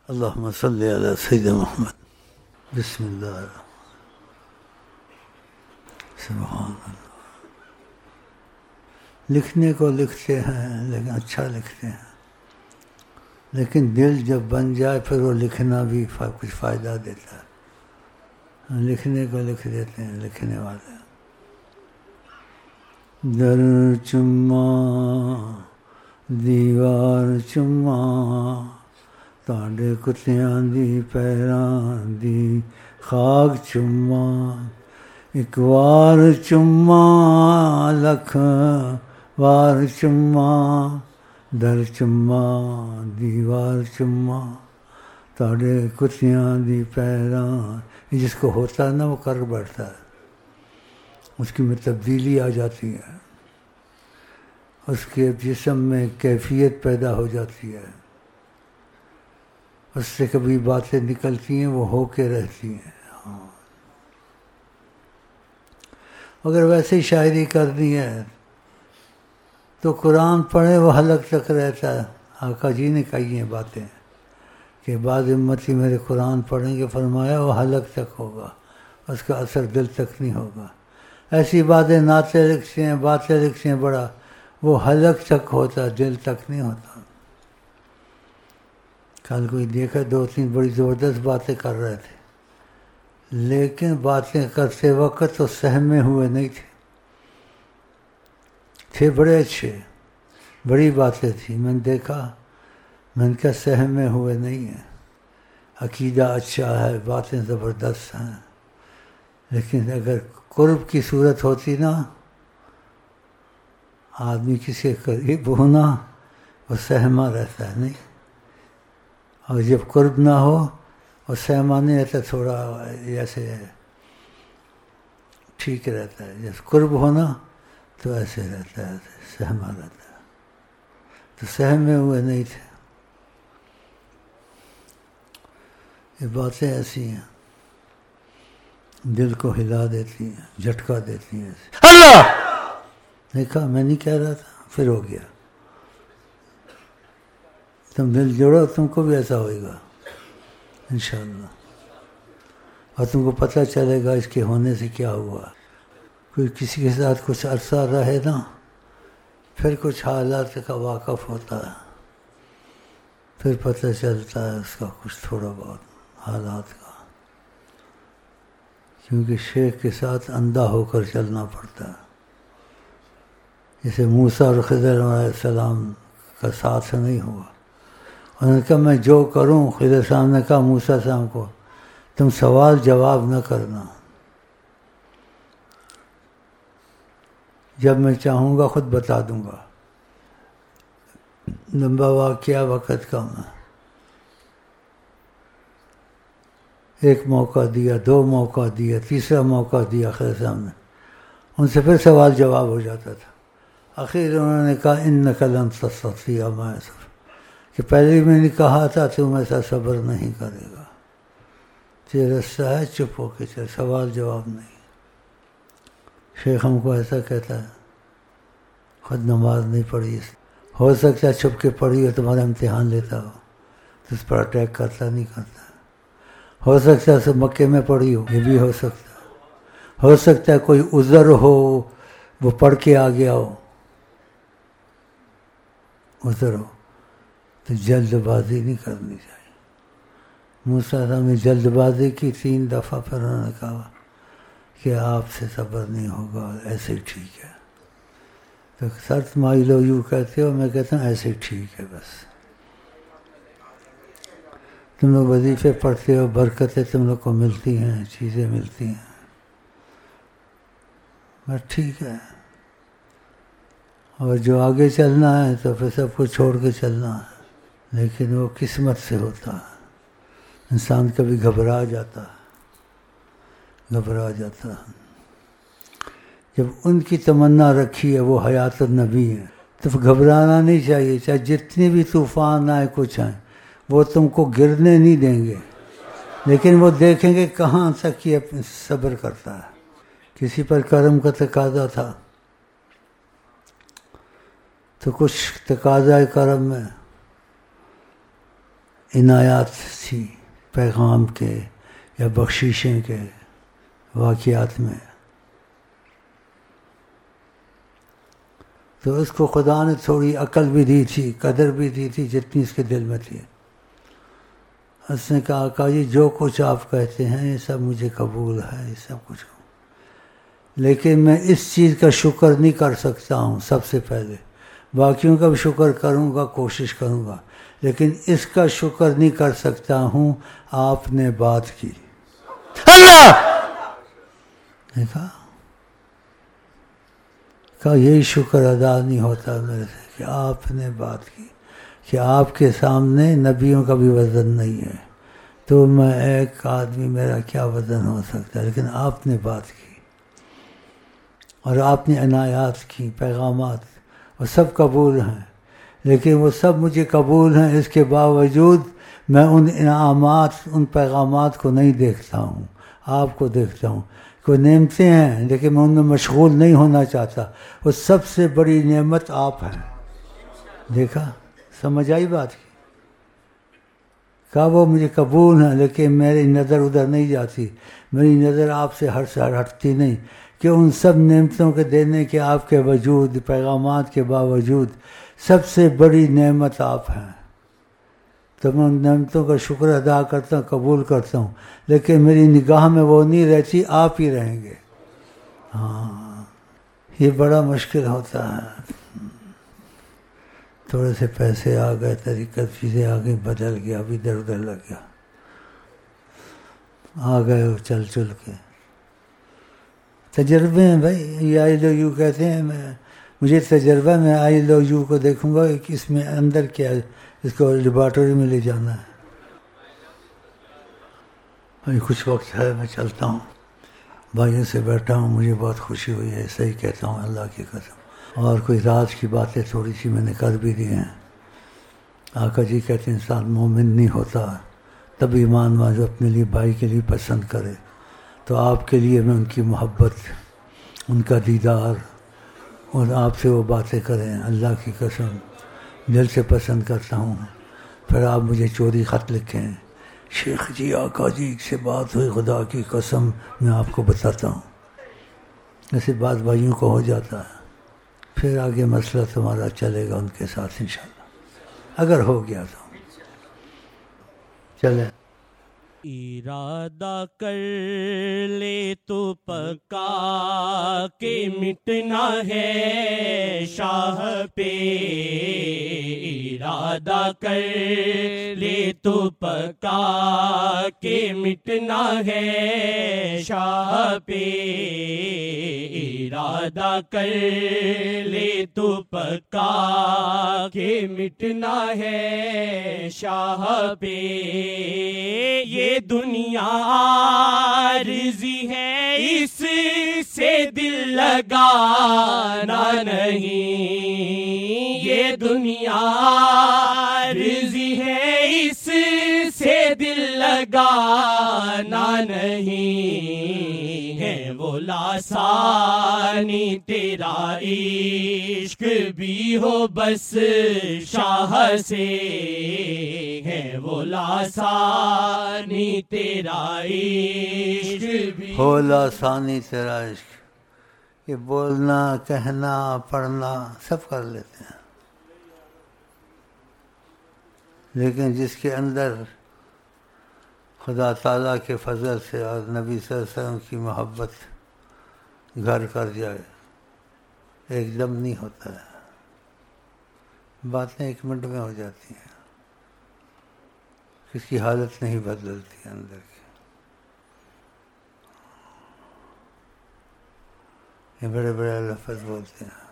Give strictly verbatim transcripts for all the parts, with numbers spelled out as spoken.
اللہم صلی علی سیدنا محمد. بسم اللہ سبحان اللہ. لکھنے کو لکھتے ہیں لیکن اچھا لکھتے ہیں، لیکن دل جب بن جائے پھر وہ لکھنا بھی کچھ فائدہ دیتا ہے. لکھنے کو لکھ دیتے ہیں لکھنے والے. در چما دیوار چما تاڈے کتیاں دی پیراں دی خاک چما، ایک وار چما لکھ وار چما، در چما دیوار چما تاڈے کتیاں دی پیراں. جس کو ہوتا ہے نا وہ کر بیٹھتا ہے، اس کی میں تبدیلی آ جاتی ہے، اس کے جسم میں کیفیت پیدا ہو جاتی ہے، اس سے کبھی باتیں نکلتی ہیں وہ ہو کے رہتی ہیں. ہاں اگر ویسے ہی شاعری کرنی ہے تو قرآن پڑھے وہ حلق تک رہتا ہے. آقا جی نے کہی ہیں باتیں کہ بعض امتی میرے قرآن پڑھیں گے، فرمایا وہ حلق تک ہوگا، اس کا اثر دل تک نہیں ہوگا. ایسی باتیں نعتیں لکھتے ہیں باتیں لکھتے ہیں بڑا، وہ حلق تک ہوتا دل تک نہیں ہوتا. کل کوئی دیکھا دو تین بڑی زبردست باتیں کر رہے تھے، لیکن باتیں کرتے وقت تو سہمے ہوئے نہیں تھے، تھے بڑے اچھے، بڑی باتیں تھیں. میں نے دیکھا، میں نے کہا سہمے ہوئے نہیں ہیں، عقیدہ اچھا ہے، باتیں زبردست ہیں، لیکن اگر قرب کی صورت ہوتی نا، آدمی کسی کے قریب ہونا وہ سہما رہتا ہے نہیں، اور جب قرب نہ ہو اور سہما نہیں رہتا، تھوڑا ایسے ٹھیک رہتا ہے. جب قرب ہونا تو ایسے رہتا ہے، سہما رہتا ہے. تو سہمے ہوئے نہیں تھے. یہ باتیں ایسی ہیں دل کو ہلا دیتی ہیں، جھٹکا دیتی ہیں. اللہ دیکھا میں نہیں کہہ رہا تھا، پھر ہو گیا. تم دل جوڑو تم کو بھی ایسا ہوئے گا انشاءاللہ، اور تم کو پتہ چلے گا اس کے ہونے سے کیا ہوا. کوئی کسی کے ساتھ کچھ عرصہ رہے نا، پھر کچھ حالات کا واقف ہوتا ہے، پھر پتہ چلتا ہے اس کا کچھ تھوڑا بہت حالات کا، کیونکہ شیخ کے ساتھ اندھا ہو کر چلنا پڑتا ہے. جیسے موسیٰ اور خضر علیہ السلام کا ساتھ نہیں ہوا. انہوں نے کہا میں جو کروں، خضر صاحب نے کہا موسیٰ صاحب کو تم سوال جواب نہ کرنا، جب میں چاہوں گا خود بتا دوں گا. لمبا واقعہ وقت کم ہے. ایک موقع دیا، دو موقع دیا، تیسرا موقع دیا خضر صاحب نے، ان سے پھر سوال جواب ہو جاتا تھا. آخر انہوں نے کہا انک لن تستطیع معی صبرا، کہ پہلے میں نے کہا تھا تم ایسا صبر نہیں کرے گا. تیرا رستہ ہے چپ ہو کے چل، سوال جواب نہیں. شیخ ہم کو ایسا کہتا ہے خود نماز نہیں پڑھی، ہو سکتا ہے چھپ کے پڑھی ہو، تمہارا امتحان لیتا ہو تو اس پر اٹیک کرتا نہیں کرتا. ہو سکتا ہے سب مکے میں پڑھی ہو، یہ بھی ہو سکتا ہے. ہو سکتا ہے کوئی عذر ہو، وہ پڑھ کے آ گیا ہو، عذر ہو، تو جلد بازی نہیں کرنی چاہیے. موسیٰ صاحب نے جلد بازی کی تین دفعہ، پھر انہوں نے کہا کہ آپ سے صبر نہیں ہوگا، ایسے ہی ٹھیک ہے. تو سرت مائی لو یوں کہتے ہو، میں کہتا ہوں ایسے ہی ٹھیک ہے. بس تم لوگ وظیفے پڑھتے ہو، برکتیں تم لوگ کو ملتی ہیں، چیزیں ملتی ہیں، بس ٹھیک ہے. اور جو آگے چلنا ہے تو پھر سب کو چھوڑ کے چلنا ہے، لیکن وہ قسمت سے ہوتا ہے. انسان کبھی گھبرا جاتا ہے، گھبرا جاتا ہے. جب ان کی تمنا رکھی ہے وہ حیات النبی ہے تو گھبرانا نہیں چاہیے. چاہے جتنے بھی طوفان آئے کچھ آئیں، وہ تم کو گرنے نہیں دیں گے، لیکن وہ دیکھیں گے کہاں تک یہ صبر کرتا ہے. کسی پر کرم کا تقاضا تھا تو کچھ تقاضا کرم میں عنایات تھی پیغام کے یا بخشیشیں کے واقعات میں، تو اس کو خدا نے تھوڑی عقل بھی دی تھی، قدر بھی دی تھی جتنی اس کے دل میں تھی۔ اس نے کہا آقا جی جو کچھ آپ کہتے ہیں یہ سب مجھے قبول ہے، یہ سب کچھ، لیکن میں اس چیز کا شکر نہیں کر سکتا ہوں سب سے پہلے، باقیوں کا بھی شکر کروں گا، کوشش کروں گا، لیکن اس کا شکر نہیں کر سکتا ہوں آپ نے بات کی۔ اللہ دیکھا کہا یہی شکر ادا نہیں ہوتا میرے سے کہ آپ نے بات کی، کہ آپ کے سامنے نبیوں کا بھی وزن نہیں ہے، تو میں ایک آدمی میرا کیا وزن ہو سکتا ہے، لیکن آپ نے بات کی اور آپ نے عنایات کی، پیغامات، وہ سب قبول ہیں، لیکن وہ سب مجھے قبول ہیں، اس کے باوجود میں ان انعامات، ان پیغامات کو نہیں دیکھتا ہوں، آپ کو دیکھتا ہوں۔ کوئی نعمتیں ہیں لیکن میں ان میں مشغول نہیں ہونا چاہتا، وہ سب سے بڑی نعمت آپ ہیں۔ دیکھا، سمجھ آئی بات کی؟ کہا وہ مجھے قبول ہیں لیکن میری نظر ادھر نہیں جاتی، میری نظر آپ سے ہر سال ہٹتی نہیں، کہ ان سب نعمتوں کے دینے کے آپ کے وجود، پیغامات کے باوجود سب سے بڑی نعمت آپ ہیں، تو میں ان نعمتوں کا شکر ادا کرتا ہوں، قبول کرتا ہوں، لیکن میری نگاہ میں وہ نہیں رہتی، آپ ہی رہیں گے۔ ہاں یہ بڑا مشکل ہوتا ہے۔ تھوڑے سے پیسے آ گئے، طریقت چیزیں آ گئی، بدل گیا، اب ادھر ادھر لگ گیا، آ گئے وہ چل چل کے۔ تجربے ہیں بھائی، یہ آئی لو یو کہتے ہیں، میں مجھے تجربہ، میں آئی لو یو کو دیکھوں گا کہ اس میں اندر کیا ہے، اس کو لیبارٹری میں لے جانا ہے۔ ابھی کچھ وقت ہے، میں چلتا ہوں، بھائیوں سے بیٹھا ہوں، مجھے بہت خوشی ہوئی ہے، صحیح کہتا ہوں اللہ کی قسم، اور کوئی راز کی باتیں تھوڑی سی میں نے کر بھی دی ہیں۔ آقا جی کہتے ہیں انسان مومن نہیں ہوتا تب ایمان والا جو اپنے لیے بھائی کے لیے پسند کرے، تو آپ کے لیے میں ان کی محبت، ان کا دیدار، اور آپ سے وہ باتیں کریں، اللہ کی قسم دل سے پسند کرتا ہوں۔ پھر آپ مجھے چوری خط لکھیں، شیخ جی آقا جی سے بات ہوئی، خدا کی قسم میں آپ کو بتاتا ہوں، ایسی بات بھائیوں کو ہو جاتا ہے، پھر آگے مسئلہ تمہارا چلے گا ان کے ساتھ انشاءاللہ، اگر ہو گیا تو چلیں۔ ارادہ کر لے تو پکا کہ مٹنا ہے شاہ پہ، ارادہ کر لے تو پکا کہ مٹنا ہے شاہ پہ، ارادہ کر لے تو پکا کہ مٹنا ہے شاہ پہ، یہ دنیا عارضی ہے اس سے دل لگانا نہیں، یہ دنیا عارضی ہے اس سے دل لگانا نہیں، ہے وہ لاسانی تیرا عشق بھی ہو بس شاہ سے، ہے وہ لاسانی تیرا عشق بھی ہو لاسانی تیرا عشق، یہ بولنا، کہنا، پڑھنا سب کر لیتے ہیں، لیکن جس کے اندر خدا تعالیٰ کے فضل سے اور نبی صلی اللہ علیہ وسلم کی محبت گھر کر جائے، ایک دم نہیں ہوتا ہے، باتیں ایک منٹ میں ہو جاتی ہیں، کسی حالت نہیں بدلتی اندر کی۔ یہ بڑے بڑے لفظ بولتے ہیں،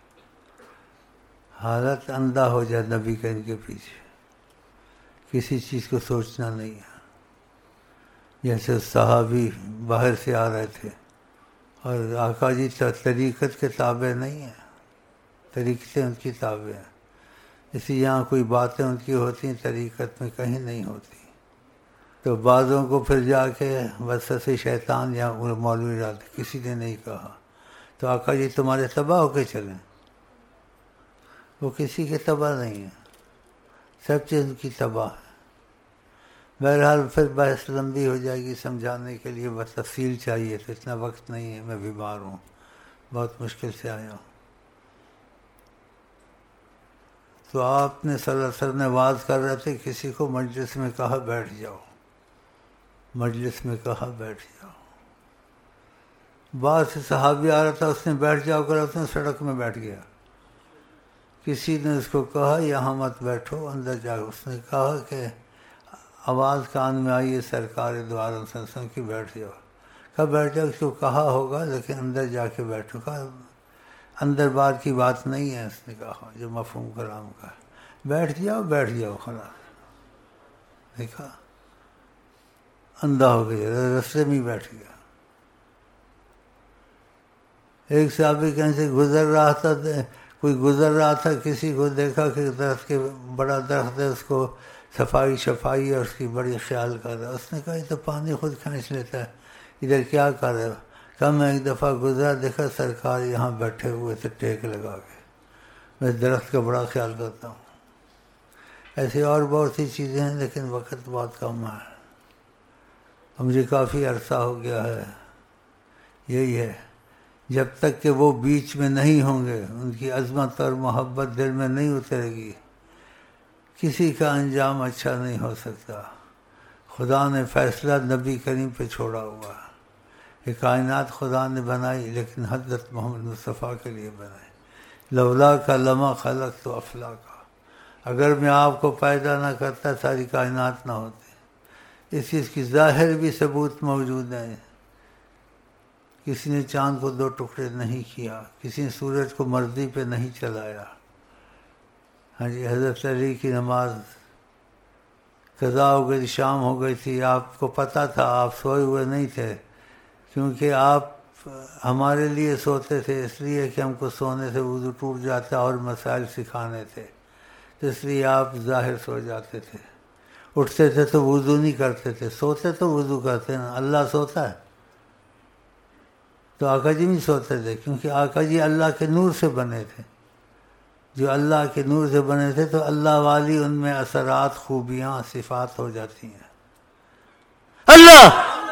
حالت اندھا ہو جائے نبی کے ان کے پیچھے، کسی چیز کو سوچنا نہیں ہے۔ جیسے صحابی باہر سے آ رہے تھے اور آقا جی طریقت کے تابع نہیں ہیں، طریقتیں ان کی تابع ہیں، اسی یہاں کوئی باتیں ان کی ہوتی ہیں طریقت میں کہیں نہیں ہوتی، تو بعضوں کو پھر جا کے وسوسے شیطان یا مولوی ڈالتے، کسی نے نہیں کہا تو آقا جی تمہارے تباہ ہو کے چلیں، وہ کسی کے تباہ نہیں ہیں، سب چیز ان کی تباہ ہے، بہرحال پھر بحث لمبی ہو جائے گی، سمجھانے کے لیے بس تفصیل چاہیے، تو اتنا وقت نہیں ہے، میں بیمار ہوں، بہت مشکل سے آیا ہوں۔ تو آپ نے صلی اللہ علیہ وسلم نے واز کر رہے تھے، کسی کو مجلس میں کہا بیٹھ جاؤ، مجلس میں کہا بیٹھ جاؤ۔ باہر سے صحابی آ رہا تھا، اس نے بیٹھ جاؤ کرا، اس نے سڑک میں بیٹھ گیا۔ کسی نے اس کو کہا یہاں مت بیٹھو، اندر جاؤ۔ اس نے کہا کہ آواز کان میں آئی ہے سرکار دو عالم صلی اللہ علیہ وسلم کی، بیٹھ جاؤ۔ کہا بیٹھ جاؤ، اس کو کہا ہوگا لیکن اندر جا کے بیٹھو۔ کہا اندر بار کی بات نہیں ہے، اس نے کہا جو مفہوم کلام کا ہے، بیٹھ جاؤ بیٹھ جاؤ خلاص۔ دیکھا اندھا ہو گیا، رستے میں ہی بیٹھ گیا۔ ایک صحابی کہیں سے گزر رہا تھا، کوئی گزر رہا تھا، کسی کو دیکھا کہ درخت کے بڑا درخت ہے، اس کو صفائی شفائی اور اس کی بڑی خیال کر رہا ہے۔ اس نے کہا یہ تو پانی خود کھینچ لیتا ہے، ادھر کیا کر رہے ہو؟ کہا میں ایک دفعہ گزرا، دیکھا سرکار یہاں بیٹھے ہوئے تھے ٹیک لگا کے، میں درخت کا بڑا خیال کرتا ہوں۔ ایسے اور بہت سی چیزیں ہیں لیکن وقت بہت کم ہے، مجھے کافی عرصہ ہو گیا ہے۔ یہی ہے، جب تک کہ وہ بیچ میں نہیں ہوں گے، ان کی عظمت اور محبت دل میں نہیں اترے گی، کسی کا انجام اچھا نہیں ہو سکتا۔ خدا نے فیصلہ نبی کریم پہ چھوڑا ہوا ہے۔ یہ کائنات خدا نے بنائی لیکن حضرت محمد مصطفیٰ کے لیے بنائی۔ لولا کا لما خلق تو افلا کا، اگر میں آپ کو پیدا نہ کرتا ساری کائنات نہ ہوتی۔ اس چیز کی ظاہر بھی ثبوت موجود ہے، کسی نے چاند کو دو ٹکڑے نہیں کیا، کسی نے سورج کو مرضی پہ نہیں چلایا۔ ہاں جی، حضرت علی کی نماز قضا ہو گئی، شام ہو گئی تھی، آپ کو پتہ تھا، آپ سوئے ہوئے نہیں تھے، کیونکہ آپ ہمارے لیے سوتے تھے، اس لیے کہ ہم کو سونے سے وضو ٹوٹ جاتا اور مسائل سکھانے تھے، تو اس لیے آپ ظاہر سو جاتے تھے۔ اٹھتے تھے تو وضو نہیں کرتے تھے، سوتے تو وضو کرتے ہیں۔ اللہ سوتا ہے تو آقا جی نہیں سوتے تھے، کیونکہ آقا جی اللہ کے نور سے بنے تھے۔ جو اللہ کے نور سے بنے تھے تو اللہ والی ان میں اثرات، خوبیاں، صفات ہو جاتی ہیں۔ اللہ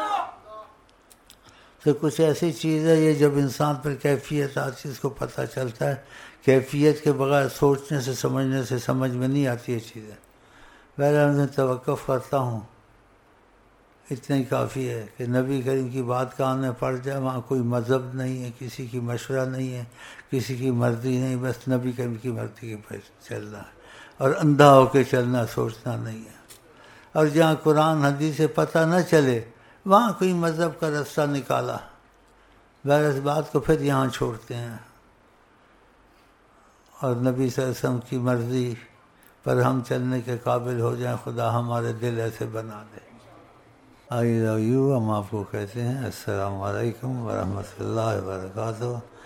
تو کچھ ایسی چیز ہے یہ جب انسان پر کیفیت آتی ہے اس کو پتہ چلتا ہے، کیفیت کے بغیر سوچنے سے سمجھنے سے سمجھ میں نہیں آتی یہ چیزیں۔ بہرحال میں توقف کرتا ہوں، اتنا ہی کافی ہے کہ نبی کریم کی بات کان میں پڑ جائے، وہاں کوئی مذہب نہیں ہے، کسی کی مشورہ نہیں ہے، کسی کی مرضی نہیں، بس نبی کریم کی مرضی کے چلنا ہے، اور اندھا ہو کے چلنا، سوچنا نہیں ہے۔ اور جہاں قرآن حدیث سے پتہ نہ چلے وہاں کوئی مذہب کا رستہ نکالا، بہر اس بات کو پھر یہاں چھوڑتے ہیں، اور نبی صلی اللہ علیہ وسلم کی مرضی پر ہم چلنے کے قابل ہو جائیں، خدا ہمارے دل ایسے بنا دے۔ آئی لو یو، ہم آپ کو کہتے ہیں السلام علیکم ورحمۃ اللہ وبرکاتہ۔